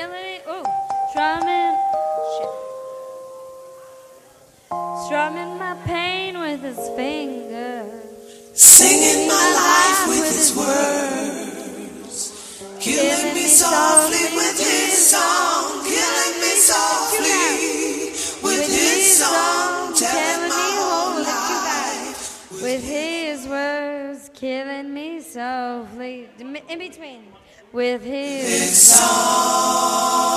killing me. Oh, strumming. Shit. Strumming my pain with his fingers. Singing my life with his words. Killing me softly with his song. Killing me softly with his song. Telling my whole life with his words. Killing me softly. In between. With his song.